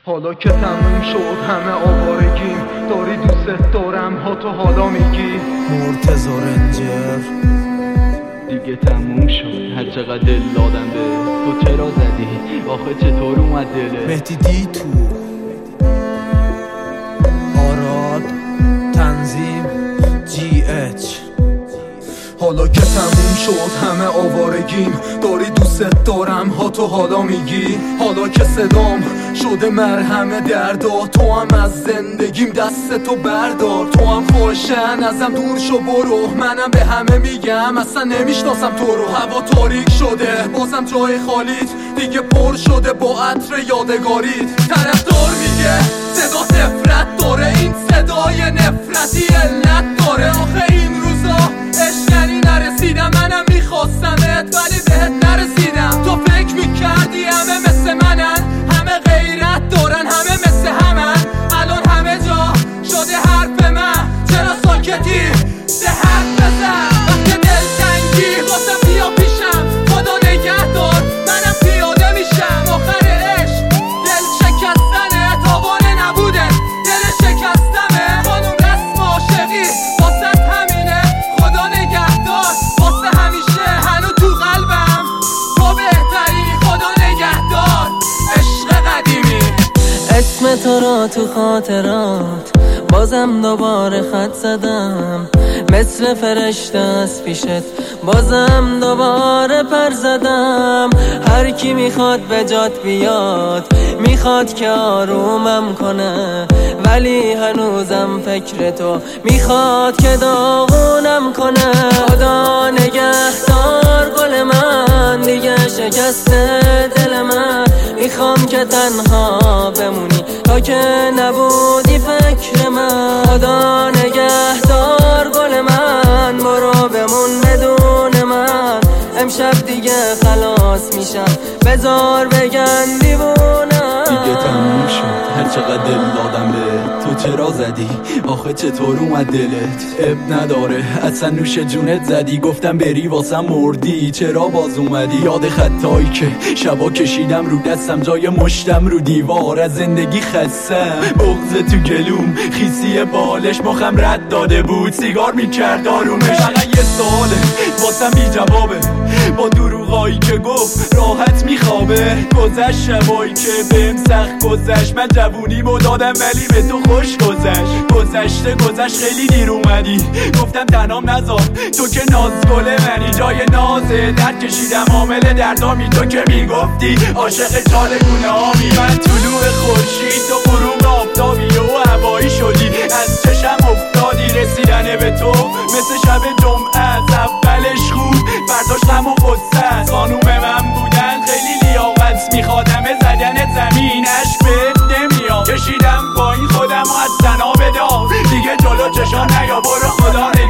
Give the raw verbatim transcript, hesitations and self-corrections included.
حالا که تموم شد همه آوارگیم، داری دوست دارم ها تو حالا میگی مرتضی رنجر. دیگه تموم شد هر چقدر دل دادم به تو، چرا زدی آخه چطور اومد دلت؟ مهدی دی تو آراد تنظیم جی اچ. حالا که تموم شد همه آوارگیم، داری دوست دارم ها تو حالا میگی. حالا که صدام شده مرهم دردا، تو هم از زندگیم دست تو بردار. تو هم خوشن ازم دور شو برو، منم به همه میگم اصلا نمیشناسم تو رو. هوا تاریک شده بازم جای خالیت دیگه پر شده با عطر یادگاریت. طرفدار میگه صدا نفرت داره، این صدای نفرتی علت داره. آخه این روزا اشکنی نرسیدم، منم میخواستمت ولی بهت نرسیدم. تو فکر میکردی همه مثل منن، همه غیرت دارن، همه مثل همن. الان همه جا شده حرف من، چرا ساکتی؟ ده حرف بزن وقت دلتنگی واسم بیا پیشم. خدا نگهدار منم پیاده میشم. آخر عشق دل شکستنه، تاوانه نبوده دل شکستمه. خانوم رسم عاشقی واسه همینه، خدا نگهدار واسه همیشه. هنو تو قلبم تو بهتری، خدا نگهدار عشق قدیمی. اسم تو را تو خاطرات بازم دوباره خط زدم، مثل فرشته از پیشت بازم دوباره پر زدم. هر کی میخواد به جات بیاد، میخواد که آرومم کنه، ولی هنوزم فکر تو میخواد که داغونم کنه. خدا نگهدار گل من، دیگه شکسته دل من. میخوام که تنها بمونی تا که نبودی فکر من. خدا نگهدار گل من، برو بمون بدون من. امشب دیگه خلاص میشم، بذار بگن دیوونم. دیگه تموم شد هر چقدر دل دادم به تو، چرا زدی آخه چطور اومد دلت؟ اب نداره اصلا نوش جونت زدی، گفتم بری واسم مردی، چرا باز اومدی؟ یاد خطایی که شبا کشیدم رو دستم، جای مشتم رو دیوار، از زندگی خستم. بغض تو گلوم خیسی بالش مخم رد داده بود، سیگار میکرد آرومش. فقط یه سواله واسم بی جوابه، با دروغایی که گفت راحت میخوابه. گذشت شبایی که بهم سخت گذشت، من جوونیمو دادم ولی به تو خوش گذشت. گذشته گذشت خیلی دیر اومدی، گفتم تنام نذار تو که ناز گله منی. جای نازه درد کشیدم حامل دردامی، تو که میگفتی عاشق چال گونه هامی. من طلوع خورشید تو غروب آفتابی و هوایی شدی، از چشم افتادی رسیدن به تو مثل شب جمعه. از اولش خوب برداشت غم و غصه است، خانوم من بودن خیلی لیاقت میخواد. همه زدن زمین عشق بهت نمیاد، کشیدم با این خودم و از زنا بدار. دیگه جلو چشا نیا برو، خدا